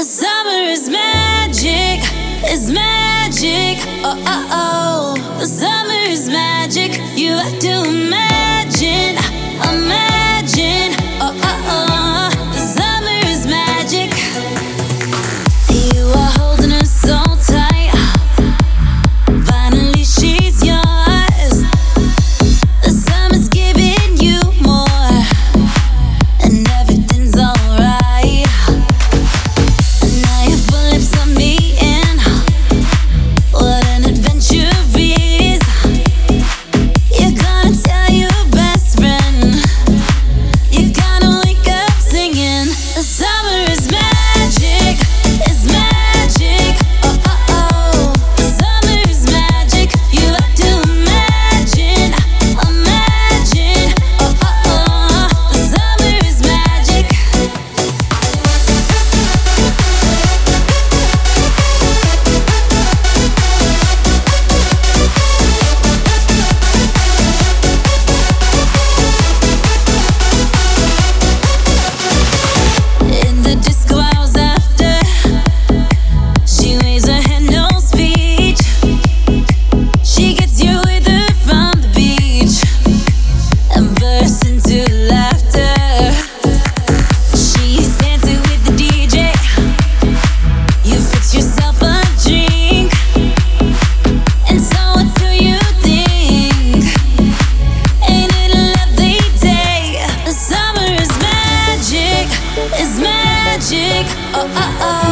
Summer is magic, it's magic. Oh, oh, oh. The summer is magic. You have to imagine, imagine. Oh, oh, oh. The summer is magic. You are holding her so tight. Finally, she's yours. The summer's giving you more, and everything's alright. Now your full lips on me, and what an adventure is. You're gonna tell your best friend. You're gonna wake up singing. The summer is magic, it's magic. Oh, oh, oh. The summer is magic. You have to imagine, imagine. Oh, oh, oh. The summer is magic. In the disco hours after, she waves her hand, no speech. She gets you with her from the beach and bursts into laughter. She's dancing with the DJ. You fix yourself a drink, and so what do you think? Ain't it a lovely day? The summer is magic, it's magic. Oh, oh, oh.